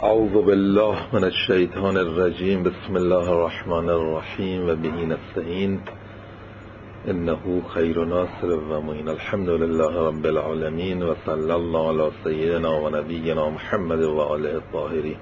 اعوذ بالله من الشیطان الرجیم. بسم الله الرحمن الرحیم و به نستعین انه خیر ناصر و معین. الحمد لله رب العالمین و صلی الله علی سیدنا و نبینا محمد و آله الطاهرین.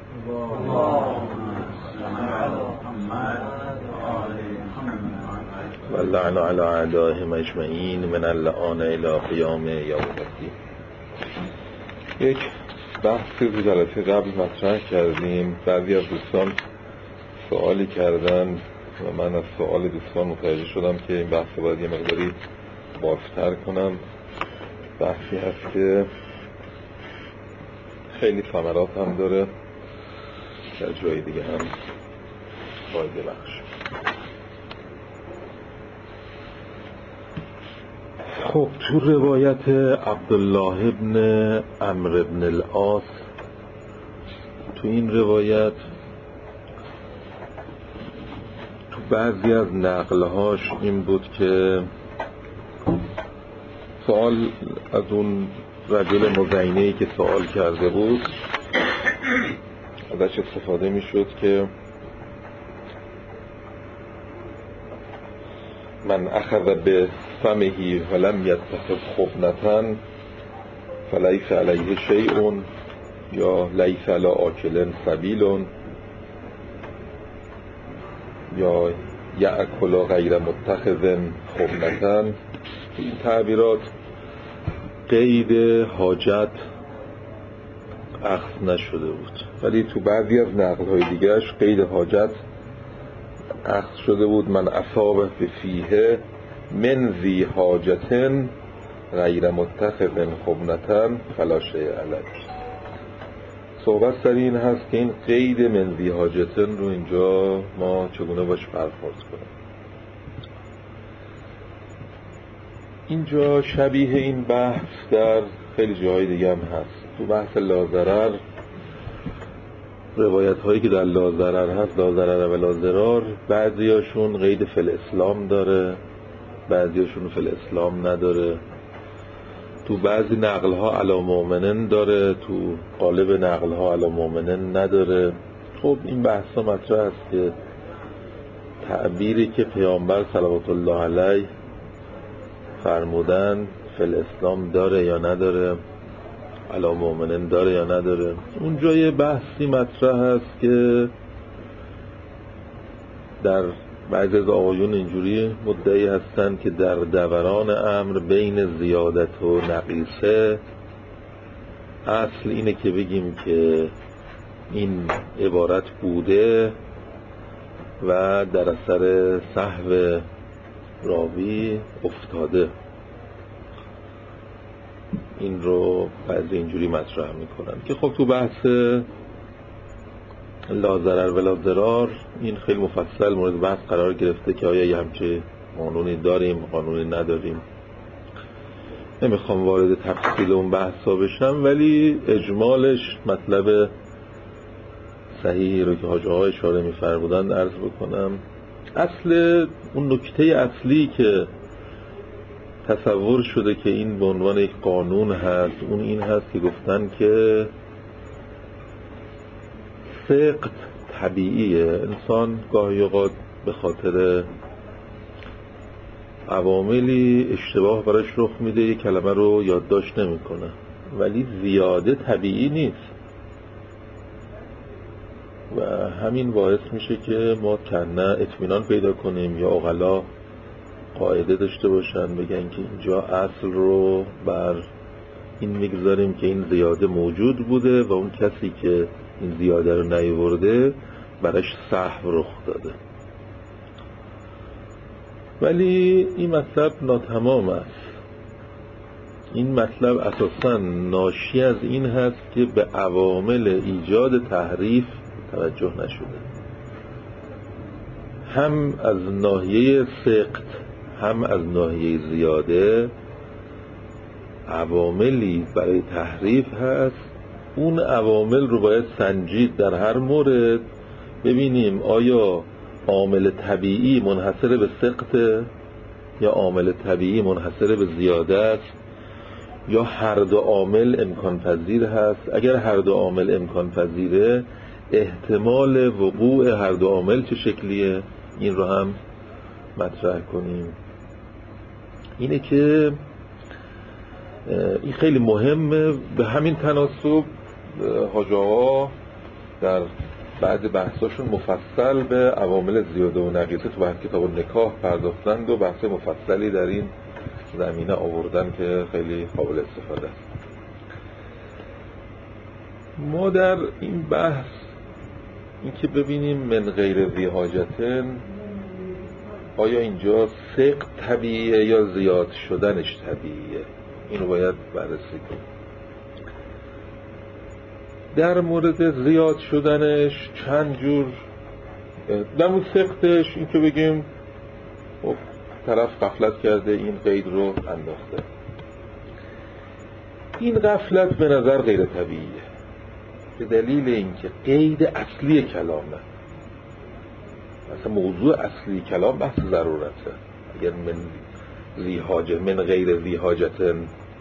و اللعن علی اعدائهم اجمعین من اللعان الی قیام یوم الدین. یک بحثی رو جلسه قبل مطرح کردیم. بعضی از دوستان سوالی کردن و من از سوال دوستان متوجه شدم که این بحث باید یه مقداری بازتر کنم. بحثی هست که خیلی ثمرات هم داره، در جای دیگه هم فایده بخش. خب تو روایت عبدالله ابن عمرو ابن العاص، تو این روایت تو بعضی از نقلهاش این بود که سوال از اون رجل مزینه‌ای که سوال کرده بود ازش استفاده می شد که من اخذ به فمهی ولم یتخذ خبنة فلیس علیه شیء یا لیس علی آکل سبیل یا یأکل غیر متخذ خبنة. این تعبیرات قید حاجت اخذ نشده بود، ولی تو بعضی از نقل‌های دیگرش قید حاجت اخذ شده بود. من اصاب فیه من ذی حاجت غیر متخذ خبنة فلا شیء علیه. صحبت سر این هست که این قید من ذی حاجت رو اینجا ما چگونه باش برخورد کنیم. اینجا شبیه این بحث در خیلی جاهای دیگه هم هست. تو بحث لازرر، روایت هایی که در لازرر هست، لازرر و لازرار، بعضیاشون قید فی الاسلام داره، بعضیاشون فی الاسلام نداره. تو بعضی نقل ها علی مؤمنن داره، تو قالب نقل ها علی مؤمنن نداره. خب این بحث ها مطرح است که تعبیری که پیامبر صلوات الله علیه فرمودن فی الاسلام داره یا نداره، علی مؤمنن داره یا نداره. اونجا یه بحثی مطرح هست که در بعضی از آقایون اینجوری مدعی هستن که در دوران امر بین زیادت و نقیصه اصل اینه که بگیم که این عبارت بوده و در اثر سهو راوی افتاده. این رو بعضی اینجوری مطرح میکنن که خب تو بحث لازرر و لازرار این خیلی مفصل مورد بحث قرار گرفته که آیا یه همچه قانونی داریم، قانونی نداریم. نمیخوام وارد تفصیل اون بحثا بشم، ولی اجمالش مطلب صحیحی رو که حاجه ها اشاره میفرمودن عرض بکنم. اصل اون نکته اصلی که تصور شده که این به عنوان یک قانون هست، اون این هست که گفتن که سقط طبیعیه. انسان گاهی اوقات به خاطر عواملی اشتباه براش رخ میده، یک کلمه رو یادداشت نمیکنه، ولی زیاده طبیعی نیست و همین باعث میشه که ما کنه اطمینان پیدا کنیم یا عقلا قاعده داشته باشن بگن که اینجا اصل رو بر این میگذاریم که این زیاده موجود بوده و اون کسی که این زیاده رو نیاورده براش سهو رخ داده. ولی این مطلب ناتمام است. این مطلب اساساً ناشی از این هست که به عوامل ایجاد تحریف توجه نشده، هم از ناحیه سقط هم از ناحیه زیاده عواملی برای تحریف هست. اون عوامل رو باید سنجید در هر مورد، ببینیم آیا عامل طبیعی منحصر به سقط یا عامل طبیعی منحصر به زیاده است، یا هر دو عامل امکان پذیر هست؟ اگر هر دو عامل امکان پذیره، احتمال وقوع هر دو عامل چه شکلیه؟ این رو هم مطرح کنیم. اینه که این خیلی مهمه. به همین تناسب حاج آقا در بعد بحثاشون مفصل به عوامل زیاده و نقیصه تو بحث کتاب نکاح پرداختند و بحث مفصلی در این زمینه آوردن که خیلی قابل استفاده است. ما در این بحث این که ببینیم من غیر ذی حاجتن، آیا اینجا سقط طبیعیه یا زیاد شدنش طبیعیه؟ اینو باید بررسی کنیم. در مورد زیاد شدنش چند جور، در مورد سقطش این که بگیم طرف غفلت کرده، این قید رو انداخته. این غفلت به نظر غیر طبیعیه به دلیل اینکه قید اصلی کلامه. مثلا موضوع اصلی کلام بحث ضرورته. اگر من غیر ذی حاجتن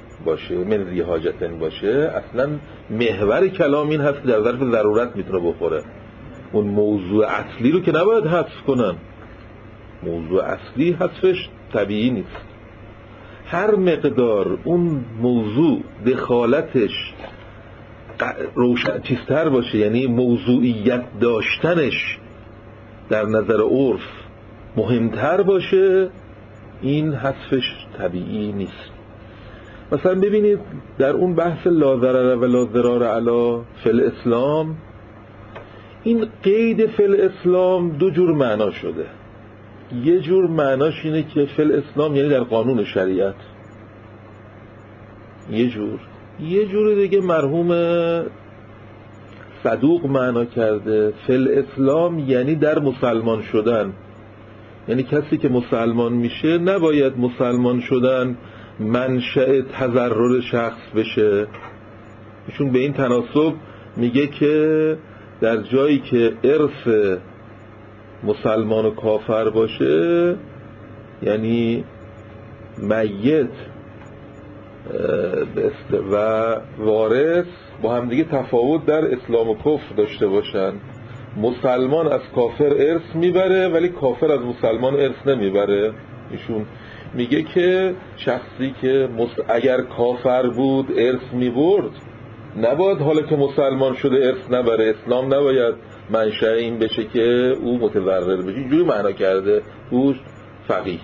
باشه، اصلا محور کلام این هست که در ظرف ضرورت میتونه بخوره. اون موضوع اصلی رو که نباید حذف کنن. موضوع اصلی حذفش طبیعی نیست. هر مقدار اون موضوع دخالتش روشن چیزتر باشه، یعنی موضوعیت داشتنش در نظر عرف مهمتر باشه، این حذفش طبیعی نیست. مثلا ببینید در اون بحث لا ضرر و لا ضرار علی فی الاسلام، این قید فی الاسلام دو جور معنا شده. یه جور معناش اینه که فی الاسلام یعنی در قانون شریعت، یه جور دیگه مرحوم صدوق معنا کرده فی الاسلام یعنی در مسلمان شدن. یعنی کسی که مسلمان میشه نباید مسلمان شدن منشأ تضرر شخص بشه. ایشون به این تناسب میگه که در جایی که ارث مسلمان و کافر باشه، یعنی میت و وارث با هم دیگه تفاوت در اسلام و کفر داشته باشن. مسلمان از کافر ارث میبره ولی کافر از مسلمان ارث نمیبره. ایشون میگه که شخصی که اگر کافر بود ارث میبرد، نباید حالا که مسلمان شده ارث نبره. اسلام نباید منشأ این بشه که او متضرر بشه. اینجوری معنا کرده او فقیه.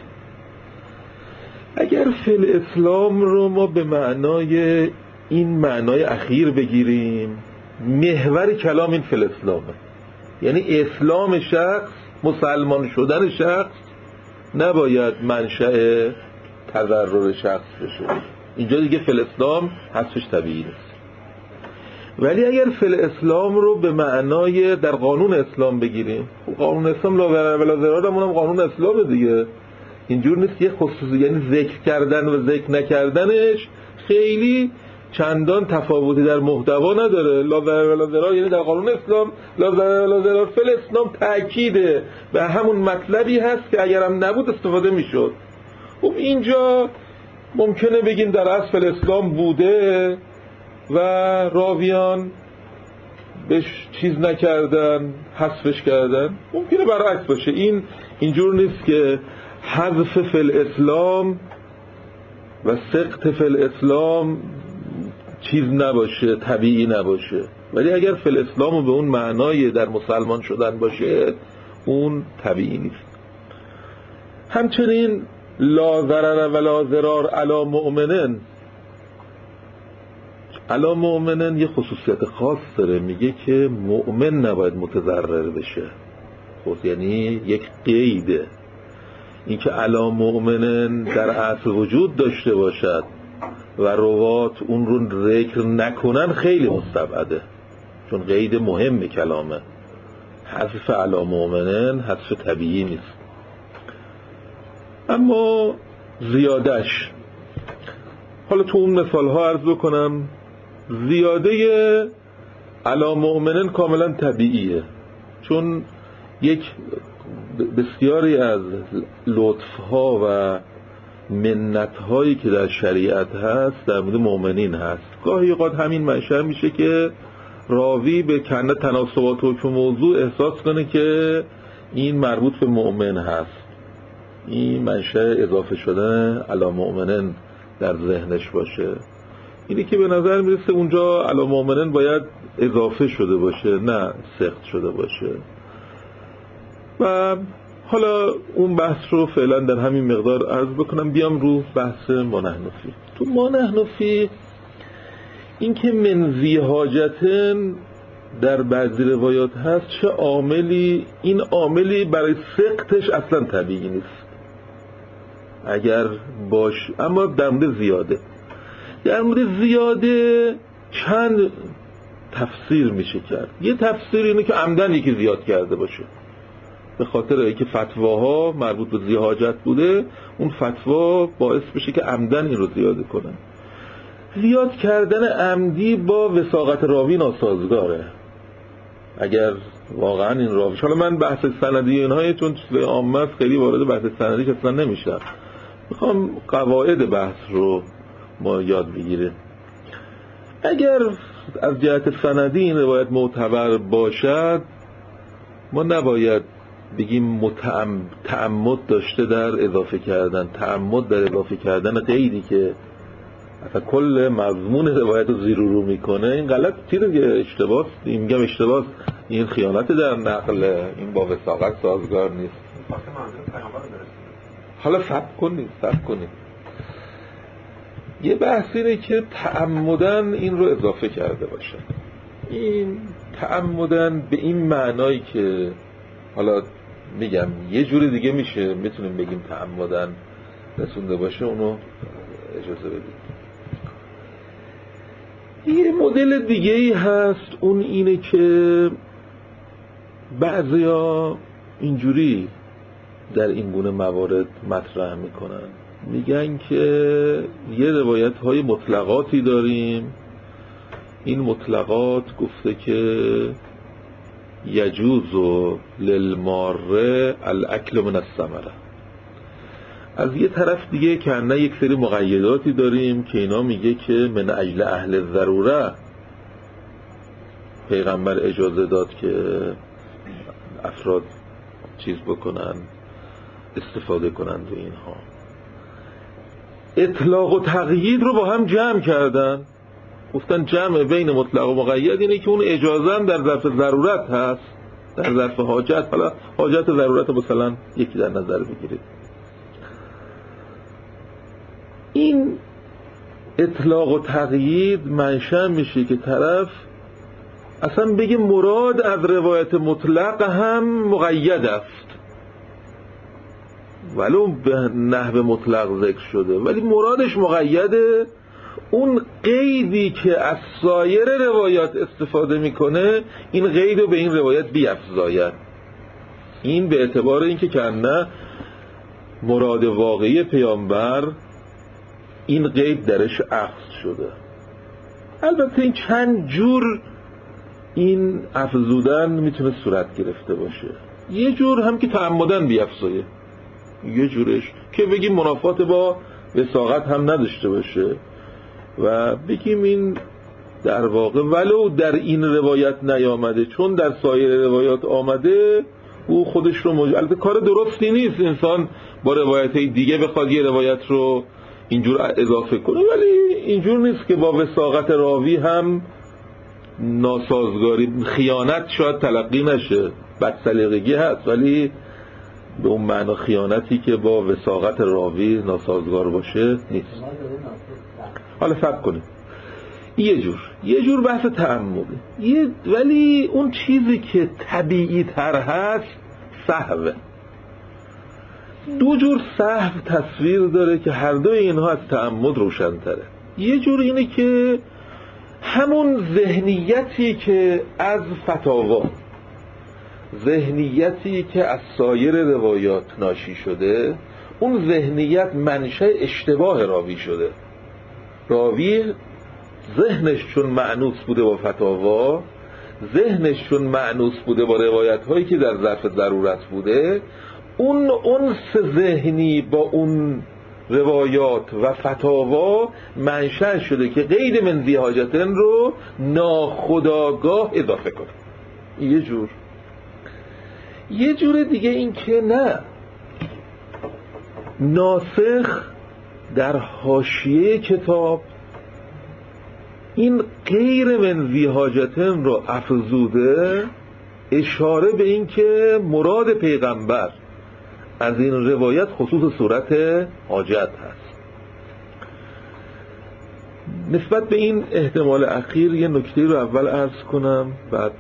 اگر فی الاسلام رو ما به معنای این معنای اخیر بگیریم، محور کلام این فی الاسلامه، یعنی اسلام شخص، مسلمان شدن شخص نباید منشأ تضرر شخص بشه. اینجا دیگه فی الاسلام حذفش طبیعی نیست. ولی اگر فی الاسلام رو به معنای در قانون اسلام بگیریم، قانون اسلام لا ضرر ولا ضرار هم قانون اسلامه دیگه. اینجور نیست یه خصوصی، یعنی ذکر کردن و ذکر نکردنش خیلی چندان تفاوتی در محتوا نداره. لا ضرر ولا ضرار یعنی در قانون اسلام لا ضرر ولا ضرار فی الاسلام تأکیده به همون مطلبی هست که اگرم نبود استفاده میشد. خب اینجا ممکنه بگیم در اصل الاسلام بوده و راویان بهش چیز نکردن، حذفش کردن. ممکنه برعکس باشه. اینجور نیست که حذف فی الاسلام و سقط فی الاسلام چیز نباشه، طبیعی نباشه. ولی اگر فی الاسلام رو به اون معنای در مسلمان شدن باشه، اون طبیعی نیست. همچنین لا ضرر ولا ضرار علی مؤمنن، علی مؤمنن یه خصوصیت خاص داره، میگه که مؤمن نباید متضرر بشه. خب یعنی یک قیده. این که علی مؤمنن در اصل وجود داشته باشد و روات اون رو ذکر نکنن خیلی مستبعده، چون قید مهم کلامه. حذف علی مؤمنن حذف طبیعی نیست. اما زیادش، حالا تو اون مثال ها عرض کنم، زیاده علی مؤمنن کاملا طبیعیه، چون یک بسیاری از لطف ها و منت هایی که در شریعت هست در مورد مؤمنین هست. گاهی اوقات همین منشأ میشه که راوی به کنده تناسبات و موضوع احساس کنه که این مربوط به مؤمن هست، این منشأ اضافه شدن علی مؤمنین در ذهنش باشه. اینی که به نظر میرسه اونجا علی مؤمنین باید اضافه شده باشه، نه سخت شده باشه. و حالا اون بحث رو فعلا در همین مقدار عرض بکنم، بیام رو بحث ما نحن فیه. تو ما نحن فیه این که منزی حاجتن در بعضی روایات هست، چه عاملی، این عاملی برای سقطش اصلا طبیعی نیست اگر باش. اما در مورد زیاده چند تفسیر میشه کرد. یه تفسیر اینه که عمدن یکی زیاد کرده باشه، به خاطر اینکه فتواها مربوط به ذی حاجت بوده، اون فتوا باعث بشه که عمدن این رو زیاده کنن. زیاد کردن عمدی با وثاقت راوی ناسازگاره. اگر واقعا این راوی، حالا من بحث سندی اینهای چون چیزای عامه است خیلی وارد بحث سندیش اصلا نمیشم، میخوام قواعد بحث رو ما یاد بگیریم. اگر از جهت سندی این روایت معتبر باشد، ما نباید بگیم تعمد داشته در اضافه کردن، تعمد در اضافه کردن قیدی که اصلا کل مضمون روایت رو زیر و رو میکنه. این غلط چیزه که اشتباه، میگم اشتباه، این خیانت در نقل، این با وثاقت سازگار نیست. حالا صبر کنید یه بحث اینه که تعمدن این رو اضافه کرده باشه. این تعمدن به این معنایی که حالا میگم یه جوری دیگه میتونیم بگیم تعمدن رسونده باشه، اونو اجازه بدید. یه مدل دیگه ای هست، اون اینه که بعضیا اینجوری در این گونه موارد مطرح میکنن، میگن که یه روایت های مطلقاتی داریم، این مطلقات گفته که یجوز للماره الاکل من الثمره. از یه طرف دیگه که نه یک سری مقیداتی داریم که اینا میگه که من اجل اهل ضروره پیغمبر اجازه داد که افراد چیز بکنن، استفاده کنن و اینها. اطلاق و تقیید رو با هم جمع کردن، گفتن جمع بین مطلق و مقید اینه که اون اجازه هم در ظرف ضرورت هست، در ظرف حاجت. حالا حاجت و ضرورت مثلا یکی در نظر بگیرید. این اطلاق و تقیید منشأ میشه که طرف اصلا بگه مراد از روایت مطلق هم مقید است، ولو به نحو مطلق ذکر شده، ولی مرادش مقیده. اون قیدی که از سایر روایات استفاده میکنه، این قید رو به این روایت بیفزاید. این به اعتبار اینکه کنه مراد واقعی پیامبر این قید درش اخذ شده. البته این چند جور این افزودن میتونه صورت گرفته باشه. یه جور هم که تعمدن بیفزایه، یه جورش که بگیم منافات با وثاقت هم نداشته باشه و بگیم این در واقع ولو در این روایت نیامده چون در سایر روایات آمده، او خودش رو البته کار درستی نیست انسان با روایت دیگه بخواد یه روایت رو اینجور اضافه کنه، ولی اینجور نیست که با وثاقت راوی هم ناسازگاری، خیانت شاید تلقی نشه، بدسلیقگی هست، ولی به اون معنا خیانتی که با وثاقت راوی ناسازگار باشه نیست. حالا صبر کنید. یه جور بحث تعمده، ولی اون چیزی که طبیعی تر هست سهوه. دو جور سهو تصویر داره که هر دوی اینها از تعمد روشن تره. یه جور اینه که همون ذهنیتی که از فتاوا، ذهنیتی که از سایر روایات ناشی شده، اون ذهنیت منشأ اشتباه راوی شده. راوی ذهنش چون مأنوس بوده با فتاوا، ذهنش چون مأنوس بوده با روایت هایی که در ظرف ضرورت بوده، اون انس ذهنی با اون روایات و فتاوا منشأ شده که قید من ذی حاجتن رو ناخودآگاه اضافه کنه. یه جور دیگه این که نه، ناسخ در حاشیه کتاب این غیر من ذی حاجتن رو افزوده، اشاره به این که مراد پیغمبر از این روایت خصوص صورت حاجت هست. نسبت به این احتمال اخیر یه نکته رو اول عرض کنم، بعد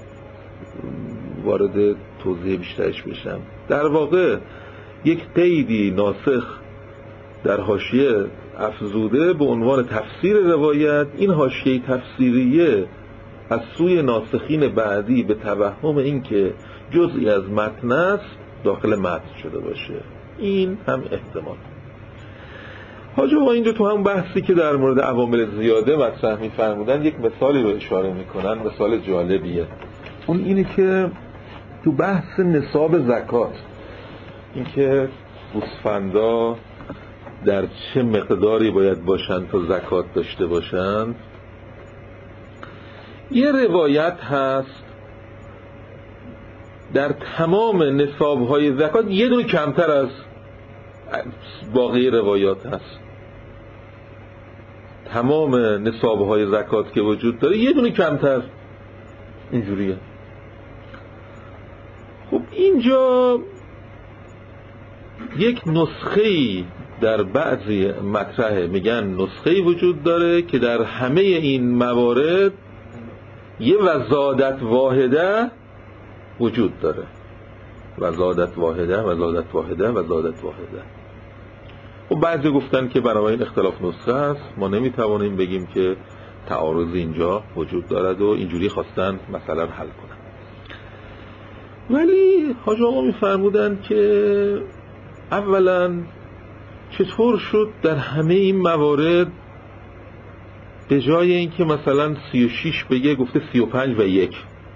وارد توضیح بیشترش بشم. در واقع یک قیدی ناسخ در حاشیه افزوده به عنوان تفسیر روایت، این حاشیه تفسیریه از سوی ناسخین بعدی به توهم این که جزئی از متن است داخل متن شده باشه. این هم احتمال. حاجی آقا اینجا تو هم بحثی که در مورد عوامل زیاده مطرح می‌فرمودن یک مثالی رو اشاره میکنن، مثال جالبیه. اون اینه که تو بحث نصاب زکات، این که گوسفندا در چه مقداری باید باشن تا زکات داشته باشن، یه روایت هست در تمام نصاب‌های زکات یه دونه کمتر از باقی روایات هست. تمام نصاب‌های زکات که وجود داره یه دونه کمتر، اینجوریه. خب اینجا یک نسخه‌ای در بعضی مطرحه میگن نسخه‌ای وجود داره که در همه این موارد یه وزادت واحده وجود داره. وزادت واحده. خب بعضی گفتن که برای این اختلاف نسخه است، ما نمیتوانیم بگیم که تعارض اینجا وجود دارد و اینجوری خواستن مثلا حل کنن. ولی حاج آقا میفرمودن که اولا چطور شد در همه این موارد به جای اینکه مثلا 36 بگه گفته 35 و 1،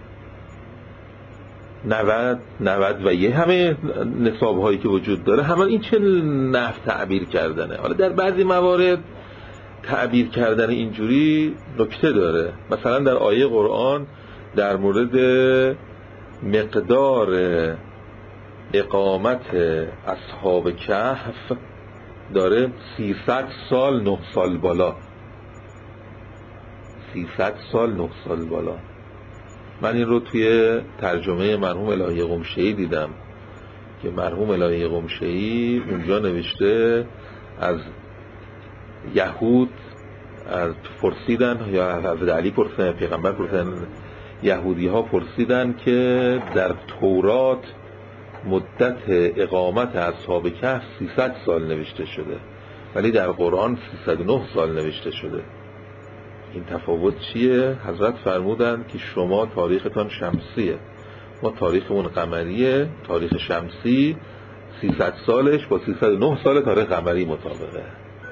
90 و 1، همه نصاب هایی که وجود داره همه این چه نحو تعبیر کردنه. حالا در بعضی موارد تعبیر کردن اینجوری نکته داره. مثلا در آیه قرآن در مورد مقدار اقامت اصحاب کهف داره 300 سال 9 سال بالا. 300 سال 9 سال بالا. من این رو توی ترجمه مرحوم الهی قمشه‌ای دیدم که مرحوم الهی قمشه‌ای اونجا نوشته از یهود از پرسیدن، یا از علی پرسیدن، پیغمبر پرسیدن، یهودی ها پرسیدن که در تورات مدت اقامت اصحاب کهف 300 سال نوشته شده ولی در قرآن 309 سال نوشته شده. این تفاوت چیه؟ حضرت فرمودن که شما تاریختان شمسیه، ما تاریخمون قمریه. تاریخ شمسی 300 سالش با 309 سال تاریخ قمری مطابقه.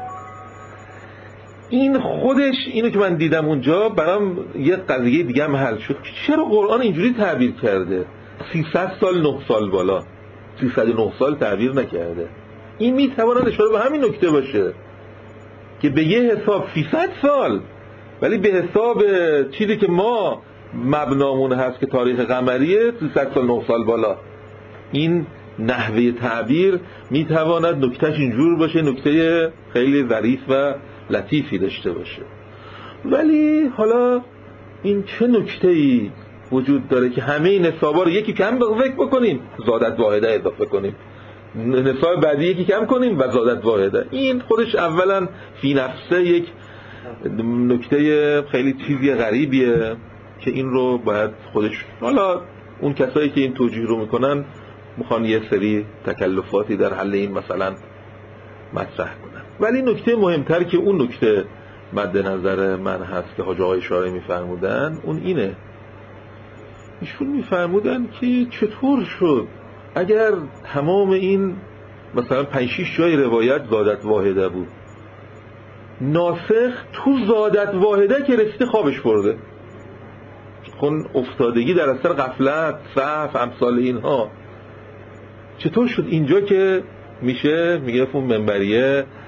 این خودش، اینو که من دیدم اونجا برام یه قضیه دیگه هم حل شد. چرا قرآن اینجوری تعبیر کرده؟ 300 سال 9 سال بالا، 309 سال تعبیر نکرده. این میتواند اشاره به همین نکته باشه که به یه حساب 300 سال ولی به حساب چیزی که ما مبنامون هست که تاریخ قمریه 300 سال 9 سال بالا. این نحوه تعبیر میتواند نکتهش اینجور باشه، نکته خیلی ظریف و لطیفی داشته باشه. ولی حالا این چه نکته‌ای وجود داره که همه نصابا رو یکی کم فکر بکنیم زادت واحده اضافه کنیم، نصاب بعدی یکی کم کنیم و زادت واحده. این خودش اولا فی نفسه یک نکته خیلی چیزی غریبیه که این رو باید خودش، حالا اون کسایی که این توجیه رو میکنن میخوان یه سری تکلفاتی در حل این مثلا مطرح کنن. ولی نکته مهمتر که اون نکته مد نظر من هست که حاج آقا اشاره میفرمودن اون اینه. ایشون میفرمودن که چطور شد اگر تمام این مثلا 5-6 جای روایت زادت واحده بود، ناسخ تو زادت واحده که رسیده خوابش برده، خون افتادگی در اثر غفلت، سهو، امثال اینها، چطور شد اینجا که میشه میگه فون منبریه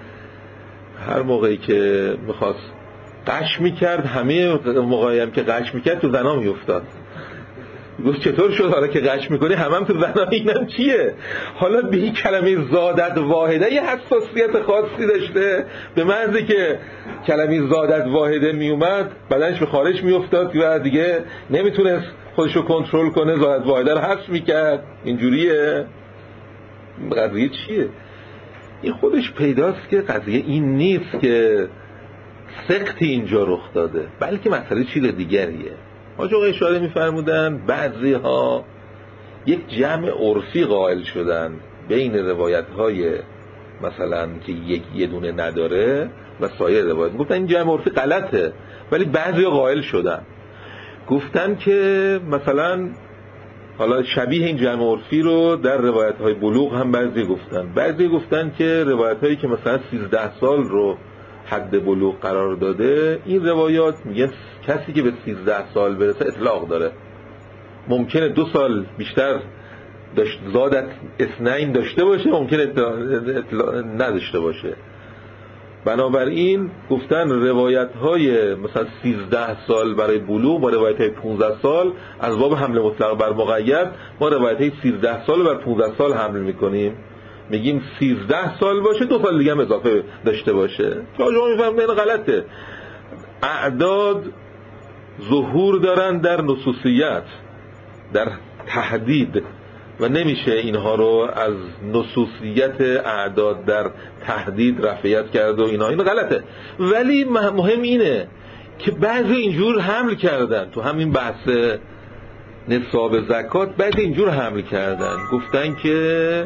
هر موقعی که میخواست قش میکرد، همه موقعی هم که قش میکرد تو زنا میافتاد. گفت چطور شد حالا که قش میکنی هم تو زنا؟ اینم چیه؟ حالا به این کلمه زادت واحده یه حساسیت خاصی داشته، به محضی که کلمه زادت واحده میومد بدنش به خارج میافتاد و دیگه نمیتونست خودشو کنترل کنه، زادت واحده رو حذف میکرد. اینجوریه. قضیه چیه؟ این خودش پیداست که قضیه این نیست که سقطی اینجا رخ داده، بلکه مسئله چیز دیگریه. حاج آقا اشاره می‌فرمودن بعضی ها یک جمع عرفی قائل شدن بین روایت‌های مثلا که یه دونه نداره و سایر روایت. گفتن این جمع عرفی غلطه، ولی بعضی ها قائل شدن، گفتن که مثلا حالا شبیه این جمع عرفی رو در روایت‌های بلوغ هم بعضی گفتن که روایت‌هایی که مثلا 13 سال رو حد بلوغ قرار داده، این روایات میگن کسی که به 13 سال برسه اطلاق داره، ممکنه 2 سال بیشتر زادت اثنین داشته باشه، ممکنه نداشته باشه. بنابراین گفتن روایت های مثلا 13 سال برای بلوغ با روایت های 15 سال از باب حمل مطلق بر مقید، ما روایت های 13 سال بر 15 سال حمل میکنیم، میگیم 13 سال باشه 2 سال دیگه هم اضافه داشته باشه. که آجا میفهمده این غلطه. اعداد ظهور دارن در نصوصیت، در تحدید، و نمیشه اینها رو از نصوصیت اعداد در تحدید رفعیت کرد و اینا، این غلطه. ولی مهم اینه که بعضی اینجور حمل کردن، تو همین بحث نصاب زکات بعضی اینجور حمل کردن، گفتن که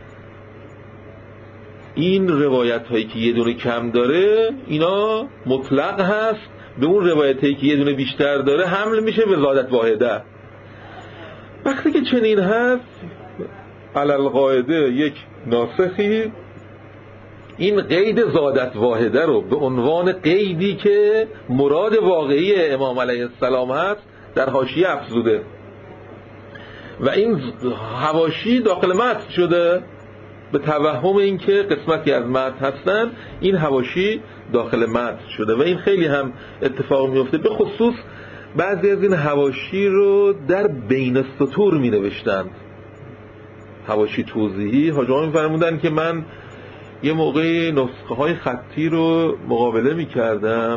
این روایت هایی که یه دونه کم داره اینا مطلق هست، به اون روایت هایی که یه دونه بیشتر داره حمل میشه به زادت واحده. وقتی که چنین هست، علل قاعده یک ناسخی این قید زادت واحده رو به عنوان قیدی که مراد واقعی امام علیه السلام هست در حاشیه افزوده و این حواشی داخل متن شده، به توهم اینکه قسمتی از متن هستن این حواشی داخل متن شده و این خیلی هم اتفاق میفته. به خصوص بعضی از این حواشی رو در بین السطور می نوشتن، حواشی توضیحی. حاج آقا می‌فرمودن که من یه موقعی نسخه های خطی رو مقابله می کردم،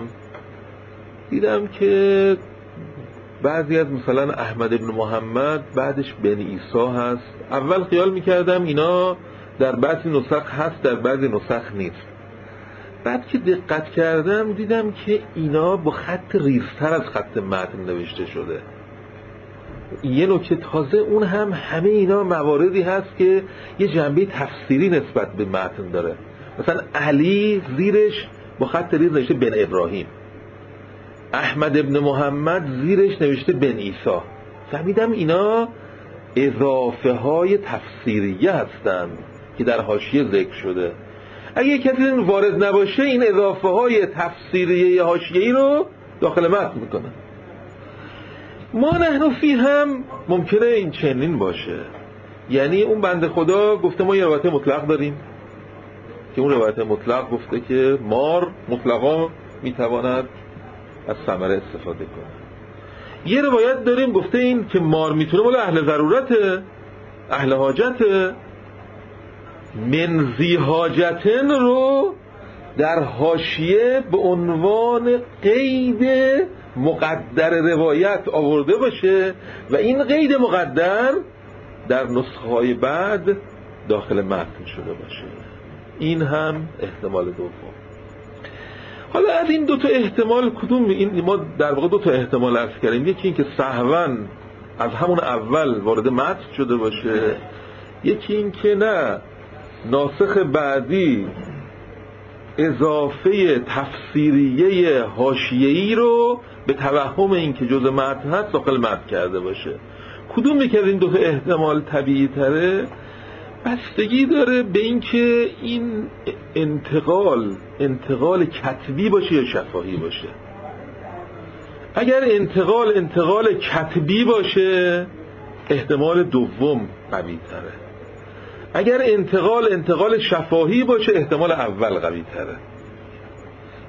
دیدم که بعضی از مثلا احمد ابن محمد بعدش بن عیسی هست. اول خیال می کردم اینا در بعضی نسخ هست، در بعضی نسخ نیست. بعد که دقت کردم دیدم که اینا با خط ریزتر از خط متن نوشته شده. یه نکته تازه، اون هم همه اینا مواردی هست که یه جنبه تفسیری نسبت به متن داره. مثلا علی زیرش با خط ریز نوشته بن ابراهیم، احمد ابن محمد زیرش نوشته بن عیسی. فهمیدم اینا اضافه های تفسیریه هستن که در حاشیه ذکر شده. اگه کسی وارد نباشه این اضافه های تفسیریه حاشیه‌ای رو داخل متن میکنه. ما نحن فی هم ممکنه این چنین باشه، یعنی اون بنده خدا گفته ما یه روایت مطلق داریم که اون روایت مطلق گفته که مار مطلقا میتواند از ثمره استفاده کنه. یه روایت داریم گفته این که مار میتونه مال اهل ضرورته، اهل حاجته. من ذی حاجتن رو در حاشیه به عنوان قید مقدر روایت آورده باشه و این قید مقدر در نسخه های بعد داخل متن شده باشه. این هم احتمال دوم. حالا از این دو تا احتمال کدوم؟ این ما در واقع دو تا احتمال عرض کردیم، یکی این که سهواً از همون اول وارد متن شده باشه، یکی این که نه، ناسخ بعدی اضافه تفسیریه حاشیه‌ای رو به توهم این که جزء متن هست داخل متن کرده باشه. کدوم که از این دو تا احتمال طبیعی تره؟ بستگی داره به این که این انتقال کتبی باشه یا شفاهی باشه. اگر انتقال کتبی باشه احتمال دوم قوی تره، اگر انتقال شفاهی باشه احتمال اول قوی تره.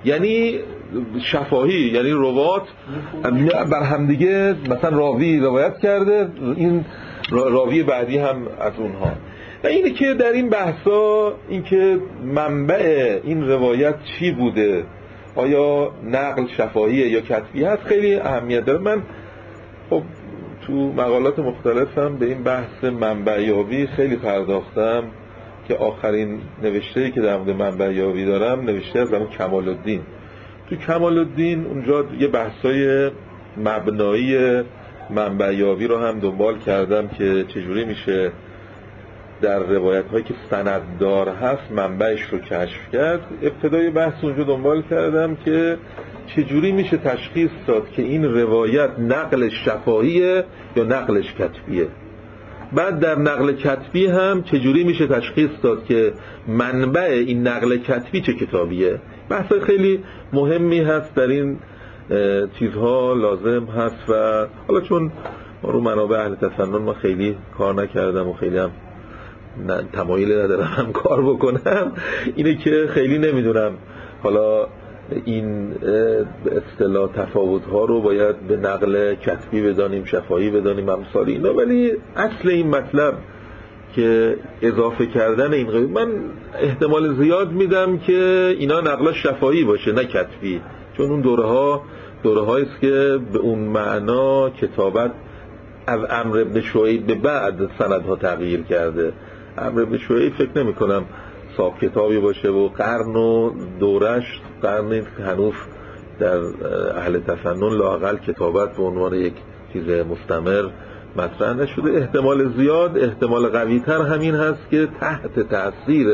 یعنی شفاهی، یعنی روات بر همدیگه مثلا راوی روایت کرده، این راوی بعدی هم از اونها. و اینه که در این بحثا این که منبع این روایت چی بوده، آیا نقل شفاهیه یا کتبی هست، خیلی اهمیت داره. من خب تو مقالات مختلفم به این بحث منبع یابی خیلی پرداختم که آخرین نوشته‌ای که در مورد منبع یابی دارم نوشته از کمال الدین. تو کمال الدین اونجا یه بحثای مبنایی منبع یابی رو هم دنبال کردم که چجوری میشه در روایت هایی که سنددار هست منبعش رو کشف کرد. ابتدای بحث اونجا دنبال کردم که چجوری میشه تشخیص داد که این روایت نقل شفاهیه یا نقلش کتبیه. بعد در نقل کتبی هم چجوری میشه تشخیص داد که منبع این نقل کتبی چه کتابیه. بحث خیلی مهمی هست، در این چیزها لازم هست. و حالا چون ما رو منابع اهل تسنن ما خیلی کار نکردم و خیلی هم تمایل ندارم هم کار بکنم، اینه که خیلی نمیدونم حالا این اصطلاح تفاوت‌ها رو باید به نقل کتبی بدانیم، شفاهی بدانیم، امثال اینا. ولی اصل این مطلب که اضافه کردن این قضیه، من احتمال زیاد میدم که اینا نقل شفاهی باشه نه کتبی، چون اون دوره‌هایی است که به اون معنا کتابت از عمرو بن شعیب به بعد سندها تغییر کرده. عمرو بن شعیب فکر نمی کنم صاحب کتابی باشه و قرن و دورش قرن هنوز در اهل تسنن لااقل کتابت به عنوان یک چیز مستمر مطرح نشده. احتمال زیاد، احتمال قوی تر همین هست که تحت تأثیر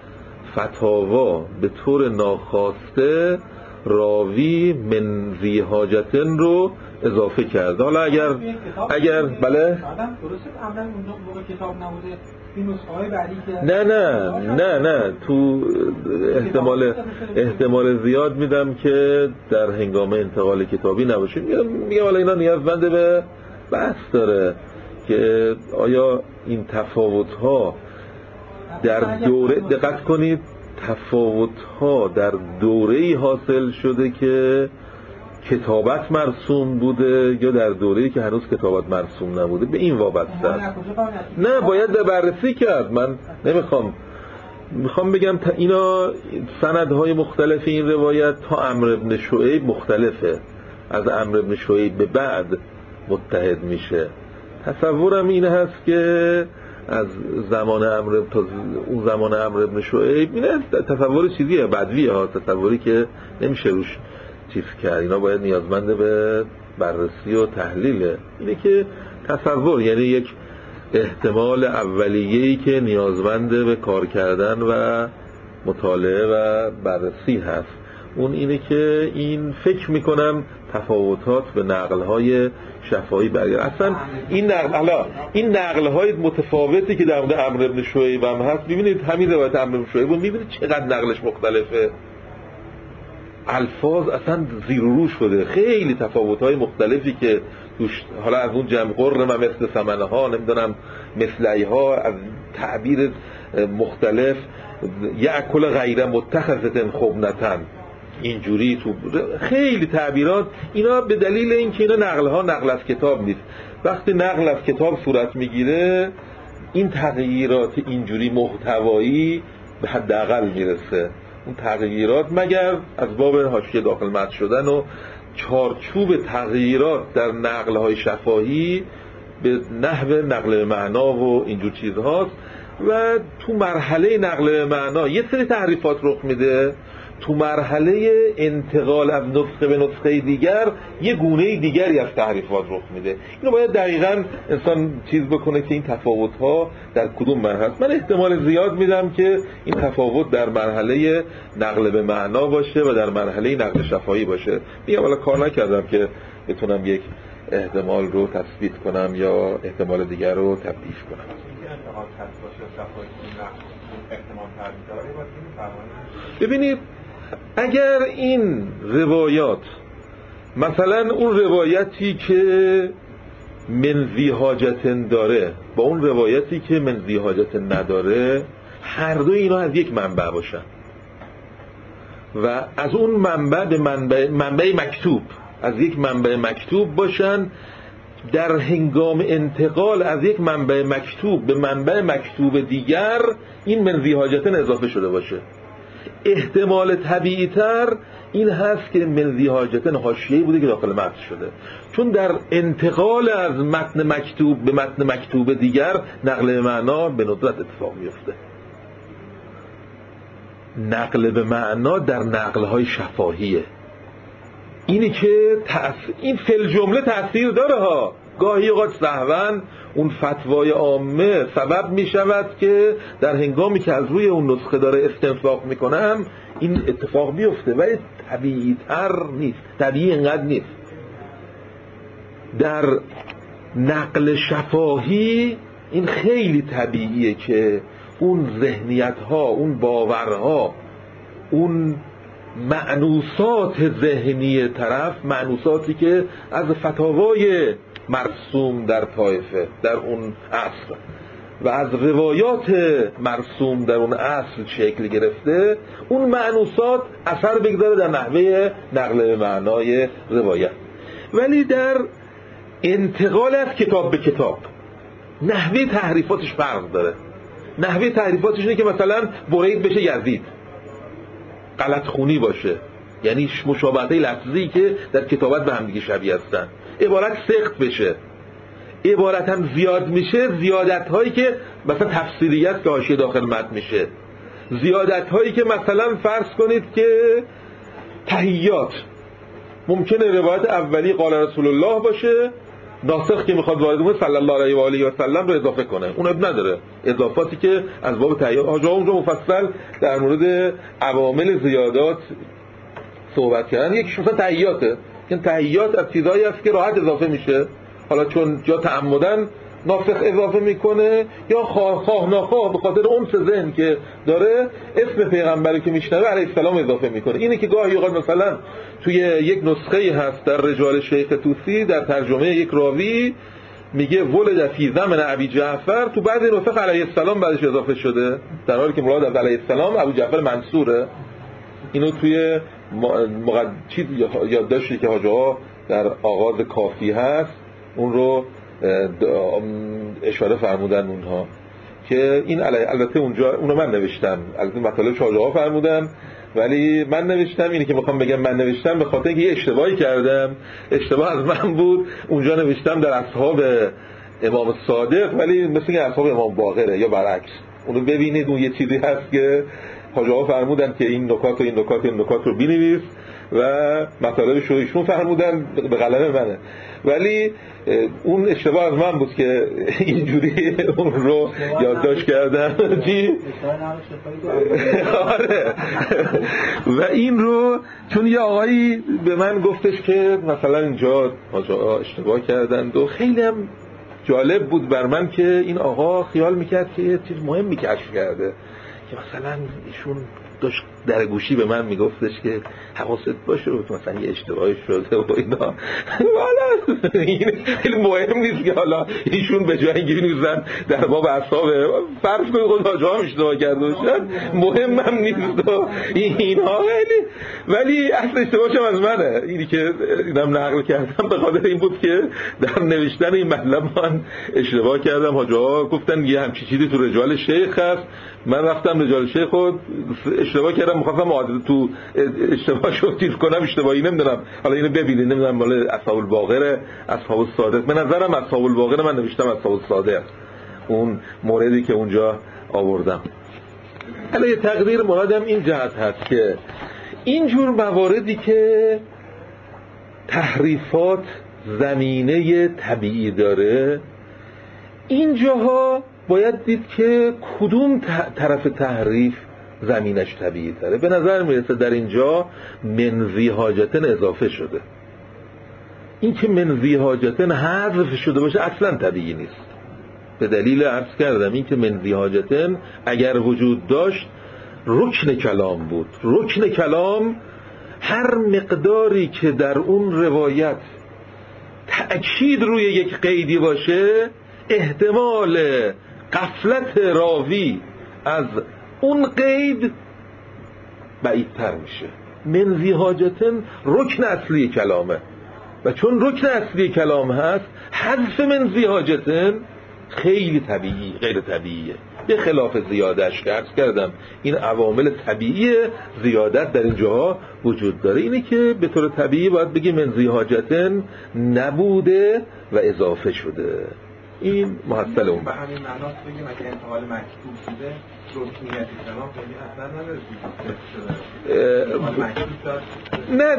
فتاوا به طور ناخواسته راوی من ذی حاجتن رو اضافه کرده. حالا اگر بله نه تو احتمال زیاد میدم که در هنگام انتقال کتابی نباشه. میگم حالا اینا نیازمند به بحث داره که آیا این تفاوت‌ها در دوره، دقت کنید، تفاوت‌ها در دوره‌ای حاصل شده که کتابت مرسوم بوده یا در دوره‌ای که هنوز کتابت مرسوم نبوده، به این وابسته است. نه باید بررسی کرد. من میخوام بگم اینا سندهای مختلف این روایت تا عمرو بن شعیب مختلفه، از عمرو بن شعیب به بعد متحد میشه. تصورم این هست که از زمان عمرو تا اون زمان عمرو بن شعیب، اینه تصور چیزیه بدویه ها، تصوری که نمیشه روش چیز کرد. اینا باید نیازمند به بررسی و تحلیله. اینه که تصور یعنی یک احتمال اولیه‌ای که نیازمند به کار کردن و مطالعه و بررسی هست. اون اینه که این فکر میکنم تفاوتات به نقل‌های شفاهی برگرد. اصلا این نقل‌های متفاوتی که در مورد عمرو بن شعیب هم هست، ببینید همین روایت عمرو بن شعیب میبینید چقدر نقلش مختلفه، الفاظ اصلا زیر و رو شده، خیلی تفاوت‌های مختلفی که توش، حالا از اون جمع قرن و مثل سمنه ها، نمیدونم مثلی ها، از تعبیر مختلف، یأکل غیر متخذة خبنة، اینجوری تو خیلی تعبیرات. اینا به دلیل اینکه اینا نقل از کتاب نیست. وقتی نقل از کتاب صورت میگیره این تغییرات اینجوری محتوایی به حداقل میرسه. اون تغییرات مگر از باب حاشیه داخل متن شدن و چارچوب تغییرات در نقل‌های شفاهی به نحو نقل معنا و اینجور چیزهاست. و تو مرحله نقل معنا یه سری تحریفات رخ میده، تو مرحله انتقال از نسخه به نسخه دیگر یه گونه دیگری از تحریفات رخ میده. اینو باید دقیقاً انسان چیز بکنه که این تفاوت‌ها در کدوم مرحله است. من احتمال زیاد میدم که این تفاوت در مرحله نقل به معنا باشه و در مرحله نقل شفاهی باشه. میگم حالا کار نکردم که بتونم یک احتمال رو تثبیت کنم یا احتمال دیگر رو تبدیل کنم. ببینید اگر این روایات، مثلا اون روایتی که من ذی حاجت داره با اون روایتی که من ذی حاجت نداره، هر دو اینا از یک منبع باشن، و از اون منبع به منبع مکتوب، از یک منبع مکتوب باشن، در هنگام انتقال از یک منبع مکتوب به منبع مکتوب دیگر این من ذی حاجتن اضافه شده باشه. احتمال طبیعی تر این هست که من ذی حاجتن حاشیه‌ای بوده که داخل متن شده، چون در انتقال از متن مکتوب به متن مکتوب دیگر نقل معنا به ندرت اتفاق میفته. نقل به معنا در نقل‌های شفاهیه. اینی که این فل جمله تأثیر داره ها، گاهی اوقات سهواً اون فتوای عامه سبب می شود که در هنگامی که از روی اون نسخه داره استنساخ میکنم این اتفاق بیفته، ولی طبیعی تر نیست، طبیعی انقدر نیست. در نقل شفاهی این خیلی طبیعیه که اون ذهنیت ها، اون باورها، اون معنوسات ذهنی طرف، معنوساتی که از فتاوای مرسوم در طایفه در اون عصر و از روایات مرسوم در اون عصر شکل گرفته، اون معنوسات اثر بگذاره در نحوه نقل معنای روایت. ولی در انتقال از کتاب به کتاب نحوه تحریفاتش فرق داره. نحوه تحریفاتش اینه که مثلا برید بشه یزید، غلط خونی باشه، یعنی مشابهت‌های لفظی که در کتابت به هم دیگه شبیه هستن، عبارت سخت بشه، عبارت هم زیاد میشه، زیادت هایی که مثلا تفسیریت که حاشیه داخل متن میشه، زیادت هایی که مثلا فرض کنید که تحیات ممکنه روایت اولی قال رسول الله باشه، ناسخ که میخواد وارد کنه صلی الله علیه و آله و سلم رو اضافه کنه، اون اب نداره. اضافاتی که از باب تحیات اونجا مفصل در مورد عوامل زیادات صحبت کردن. یکیش مثلا تحیاته، این تحیات از چیزایی است که راحت اضافه میشه، حالا چون جا تعمدن ناسخ اضافه میکنه یا خواه ناخواه به خاطر عمق ذهن که داره اسم پیغمبری که میشنوه علیه السلام اضافه میکنه. اینه که گاهی اوقات مثلا توی یک نسخه هست در رجال شیخ طوسی در ترجمه یک راوی میگه ولد فی زمن ابی جعفر، تو بعضی نسخ علیه السلام بعدش اضافه شده، در حالی که مراد از علیه السلام ابو جعفر منصوره. اینو توی چیز یادداشتی که حاجی ها در آغاز کافی هست اون رو اشاره فرمودن اونها که این البته اونجا اونو من نوشتم، البته مطالب حاجی ها فرمودن ولی من نوشتم. اینی که میخوام بگم من نوشتم به خاطر اینکه یه اشتباهی کردم، اشتباه از من بود، اونجا نوشتم در اصحاب امام صادق ولی مثل اینکه اصحاب امام باقره یا برعکس. اونو ببینید، اون یه چیزی هست که حاجی ها فرمودن که این نکات و این نکات رو بنویس و مطالبش رو ایشون فرمودن به قلم منه، ولی اون اشتباه از من بود که اینجوری اون رو یادداشت کردم. چی؟ آره. و این رو چون یه آقایی به من گفتش که مثلا اینجا اشتباه کردند و خیلی هم جالب بود بر من که این آقا خیال میکرد که یه چیز مهمی کشف کرده، که مثلا ایشون داشت در گوشی به من میگفتش که حواست باشه مثلا یه اشتباهی شده و اینا. والا این خیلی مهم نیست که حالا ایشون به جای اینکه بنویسن در باب اصحاب فرض کنید خود حاجی هم اشتباه کرده باشن، مهم هم نیست اینها خیلی، ولی اصل اشتباهش هم از منه. اینی که اینم نقل کردم به خاطر این بود که در نوشتن این مطلب من اشتباه کردم. حاجی ها گفتن یه همچین چیزی تو رجال شیخ هست، من رفتم رجال شیخ خود اشتباه کردم، می‌خواستم تو اشتباه شد چیز کنم، اشتباهی نمیدونم، حالا اینو ببینید نمیدونم مال اصحاب الباقر اصحاب الصادق، به نظرم اصحاب الباقر من نوشتم اصحاب الصادق اون موردی که اونجا آوردم. حالا یه تقدیر مرادم این جهت هست که اینجور مواردی که تحریفات زمینه طبیعی داره، اینجاها باید دید که کدوم طرف تحریف زمینش طبیعی تره. به نظر میرسه در اینجا من ذی حاجتن اضافه شده. این که من ذی حاجتن حذف شده باشه اصلا طبیعی نیست، به دلیل عرض کردم این که من ذی حاجتن اگر وجود داشت رکن کلام بود. رکن کلام هر مقداری که در اون روایت تأکید روی یک قیدی باشه، احتمال غفلت راوی از اون قید بعیدتر میشه. من ذی حاجتن رکن اصلی کلامه و چون رکن اصلی کلام هست حذف من ذی حاجتن خیلی طبیعی غیر طبیعیه، به خلاف زیادهش که عرض کردم این عوامل طبیعی زیادت در اینجاها وجود داره. اینه که به طور طبیعی باید بگی من ذی حاجتن نبوده و اضافه شده. این محصل اون به همین معناست بگیم اگه انتقال مکتوب بوده رکنیت کلام خیلی اصلا نداره. نه،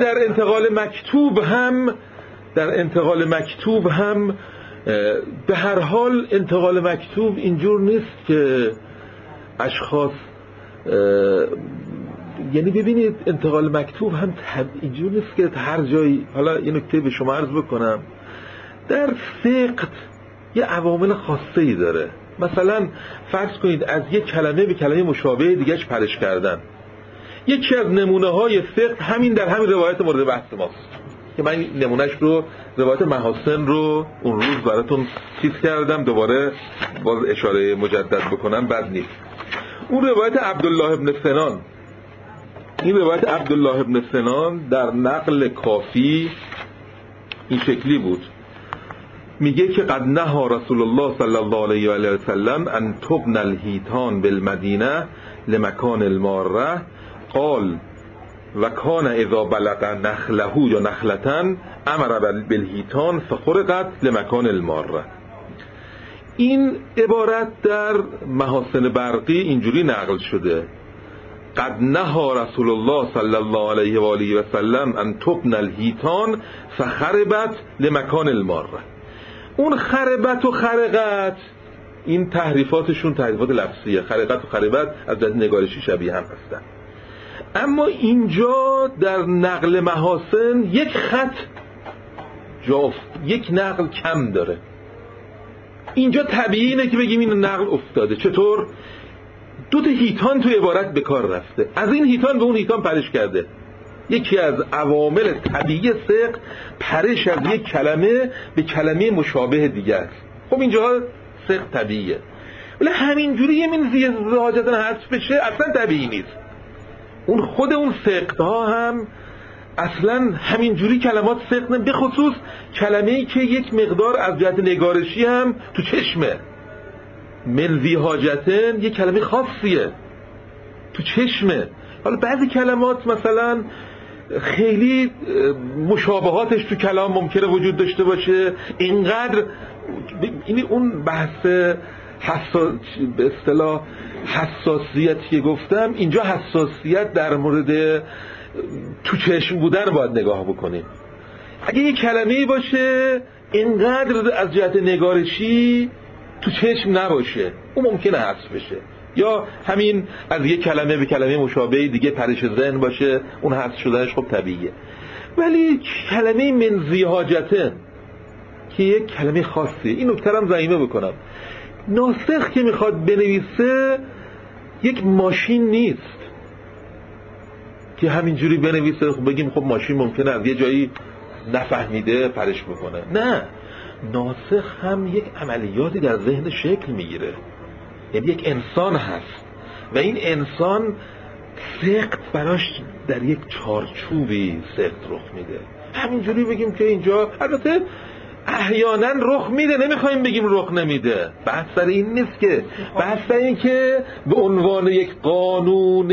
در انتقال مکتوب هم به هر حال انتقال مکتوب اینجور نیست که اشخاص یعنی ببینید انتقال مکتوب هم اینجور نیست که هر جایی. حالا یه نکته به شما عرض بکنم، در سقط یه عوامل خاصه‌ای داره. مثلا فرض کنید از یک کلمه به کلمه مشابه دیگه‌اش پرش کردن. یکی از نمونه‌های سقط همین در همین روایت مورد بحث ماست که من نمونهش رو روایت محاسن رو اون روز براتون چیز کردم، دوباره باز اشاره مجدد بکنم بد نیست. اون روایت عبدالله ابن سنان، این روایت عبدالله ابن سنان در نقل کافی این شکلی بود، میگه که قد نهى رسول الله صلی الله علیه و آله و سلم ان تبنى الحیطان بالمدینه لمکان الماره قال و کان اذا بلغ نخله یا نخلتن امر بالحیطان فخرقت لمکان الماره. این عبارت در محاسن برقی اینجوری نقل شده: قد نهى رسول الله صلی الله علیه و آله و سلم ان تبنى الحیطان فخربت لمکان الماره. اون خربت و خرقت این تحریفاتشون تحریفات لفظیه، خرقت و خربت از جهت نگارشی شبیه هم هستن. اما اینجا در نقل محاسن یک خط یک نقل کم داره. اینجا طبیعی اینه که بگیم این نقل افتاده. چطور؟ دو تا هیتان تو عبارت به کار رفته، از این هیتان به اون هیتان پرش کرده. یکی از عوامل طبیعی سقط پرش از یک کلمه به کلمه مشابه دیگر است. خب اینجا سقط طبیعیه، ولی همینجوری من ذی حاجتن حذف بشه اصلا طبیعی نیست. اون خود اون سقط ها هم اصلا همینجوری کلمات سقط نه، به خصوص کلمه‌ای که یک مقدار از جهت نگارشی هم تو چشمه. من ذی حاجتن یک کلمه خاصیه تو چشمه. حالا بعضی کلمات مثلا خیلی مشابهاتش تو کلام ممکنه وجود داشته باشه، اینقدر این اون بحث به اصطلاح حساسیتی که گفتم، اینجا حساسیت در مورد تو چشم بودن باید نگاه بکنیم. اگه یک کلمه‌ای باشه اینقدر از جهت نگارشی تو چشم نباشه، اون ممکنه حذف بشه. یا همین از یک کلمه به کلمه مشابه دیگه پرش ذهن باشه، اون حذف شدنش خب طبیعیه. ولی کلمه من ذی حاجتن که یک کلمه خاصیه، این نکته هم ضمیمه بکنم، ناسخ که میخواد بنویسه یک ماشین نیست که همینجوری بنویسه. خب بگیم خب ماشین ممکنه از یه جایی نفهمیده پرش بکنه. نه، ناسخ هم یک عملیاتی در ذهن شکل میگیره، یعنی یک انسان هست و این انسان سقط براش در یک چارچوبی سقط رخ میده. همینجوری بگیم که اینجا البته احیانا رخ میده، نمیخوایم بگیم رخ نمیده. بحث سر این نیست، که بحث سر این که به عنوان یک قانون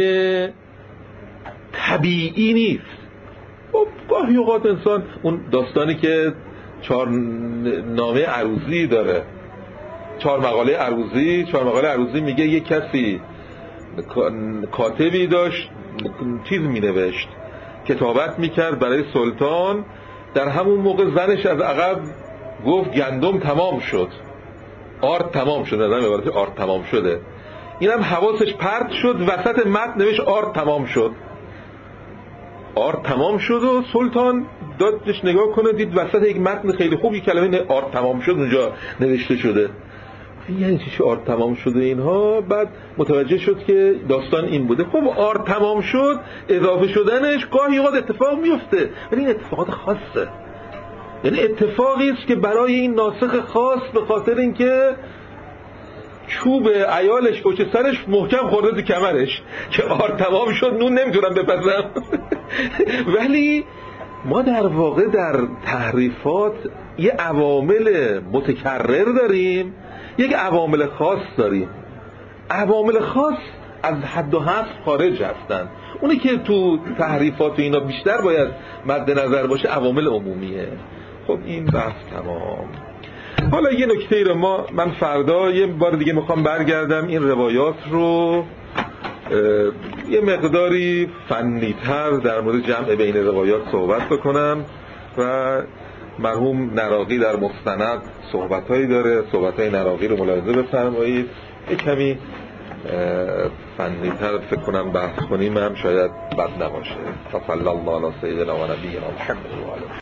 طبیعی نیست. خب گاهی اوقات انسان اون داستانی که 4 نامه عروضی داره، 4 مقاله عروضی میگه یک کسی کاتبی داشت چیز مینوشت، کتابت میکرد برای سلطان. در همون موقع زنش از عقب گفت گندم تمام شد، آرد تمام شد، نظرم عبارت آرد تمام شده. اینم حواسش پرت شد، وسط متن نوشت آرد تمام شد. آرد تمام شد و سلطان دادش نگاه کنه، دید وسط یک متن خیلی خوبی کلمه آرد تمام شد اونجا نوشته شده. یعنی چی آرد تمام شده اینها؟ بعد متوجه شد که داستان این بوده. خب آرد تمام شد، اضافه شدنش گاهی اوقات اتفاق میفته، ولی این اتفاقات خاصه، یعنی اتفاقی است که برای این ناسخ خاص به خاطر اینکه چوب عیالش پشت سرش محکم خورده تو کمرش که آرد تمام شد، نون نمیتونم بپزم ولی ما در واقع در تحریفات یه عوامل متکرر داریم، یک عوامل خاص داریم. عوامل خاص از حد و حصر خارج هستن. اونی که تو تحریفات و اینا بیشتر باید مد نظر باشه عوامل عمومیه. خب این بحث تمام. حالا یه نکته رو من فردا یه بار دیگه میخوام برگردم این روایات رو یه مقداری فنی‌تر در مورد جمع بین روایات صحبت بکنم و مرحوم نراقی در مستند صحبتایی داره، صحبتای نراقی رو ملاحظه بفرمایید. یه کمی فنی‌تر فکر کنم بحث کنیم هم شاید بد نباشه. صلی الله علی سیدنا و نبینا محمد و آله.